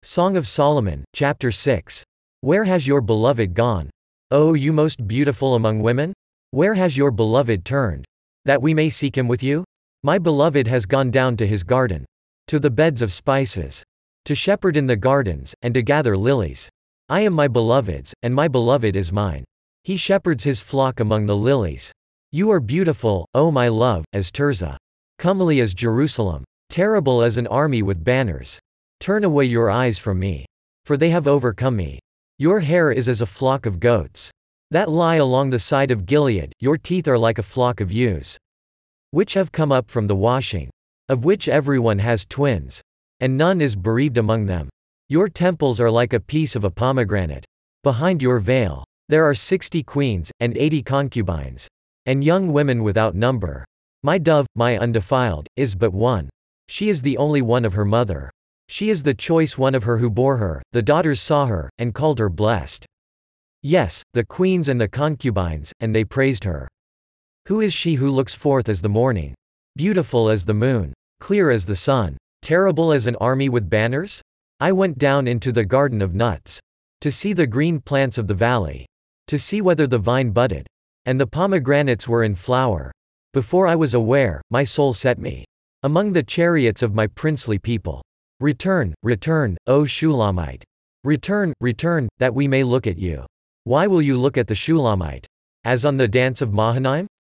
Song of Solomon, chapter 6. Where has your beloved gone? O you most beautiful among women? Where has your beloved turned? That we may seek him with you? My beloved has gone down to his garden. To the beds of spices. To shepherd in the gardens, and to gather lilies. I am my beloved's, and my beloved is mine. He shepherds his flock among the lilies. You are beautiful, O my love, as Tirzah. Comely as Jerusalem. Terrible as an army with banners. Turn away your eyes from me. For they have overcome me. Your hair is as a flock of goats that lie along the side of Gilead, your teeth are like a flock of ewes, which have come up from the washing, of which everyone has twins, and none is bereaved among them. Your temples are like a piece of a pomegranate. Behind your veil, there are 60 queens, and 80 concubines, and young women without number. My dove, my undefiled, is but one. She is the only one of her mother. She is the choice one of her who bore her, the daughters saw her, and called her blessed. Yes, the queens and the concubines, and they praised her. Who is she who looks forth as the morning? Beautiful as the moon, clear as the sun, terrible as an army with banners? I went down into the garden of nuts, to see the green plants of the valley, to see whether the vine budded, and the pomegranates were in flower. Before I was aware, my soul set me among the chariots of my princely people. Return, return, O Shulamite. Return, return, that we may look at you. Why will you look at the Shulamite? As on the dance of Mahanaim?